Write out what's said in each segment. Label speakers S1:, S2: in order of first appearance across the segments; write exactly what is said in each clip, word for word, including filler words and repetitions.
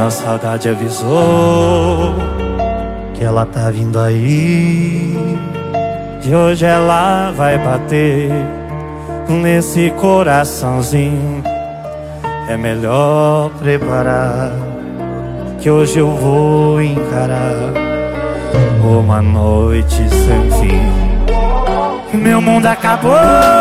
S1: A saudade avisou que ela tá vindo aí, e hoje ela vai bater nesse coraçãozinho. É melhor preparar, que hoje eu vou encarar uma noite sem fim. Meu mundo acabou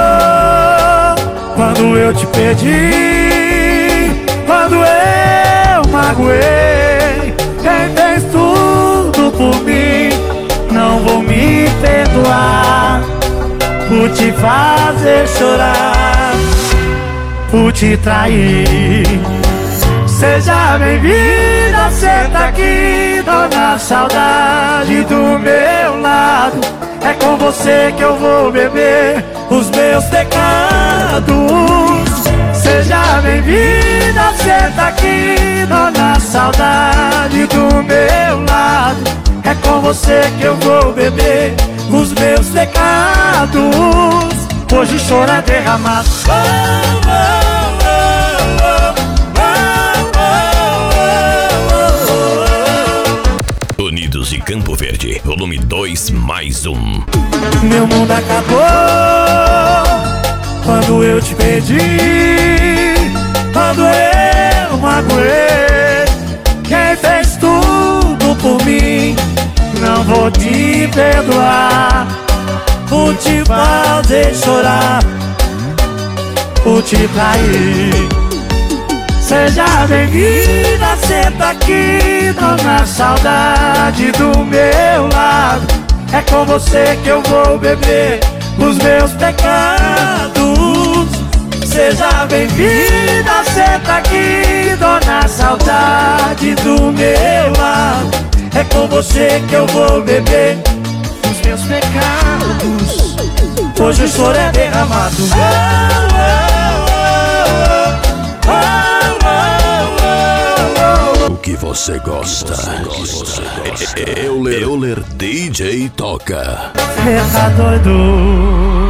S1: quando eu te perdi, quando eu magoei. Quem fez tudo por mim não vou me perdoar por te fazer chorar, por te trair. Seja bem-vinda, senta aqui, dona saudade do meu lado. É com você que eu vou beber os meus pecados. Seja bem-vinda, senta aqui, dona saudade do meu lado. É com você que eu vou beber os meus pecados. Hoje o choro é derramado.
S2: Unidos de Campo Verde, volume dois mais um.
S1: Meu mundo acabou quando eu te perdi, quando eu magoei. Quem fez tudo por mim não vou te perdoar por te fazer chorar, por te trair. Seja bem-vinda, senta aqui, dona saudade do meu lado. É com você que eu vou beber os meus pecados. Seja bem-vinda, senta aqui, dona saudade do meu lado. É com você que eu vou beber os meus pecados. Hoje o choro é derramado.
S2: O que você gosta? Euler, Euler D J toca.
S1: Cê tá doido?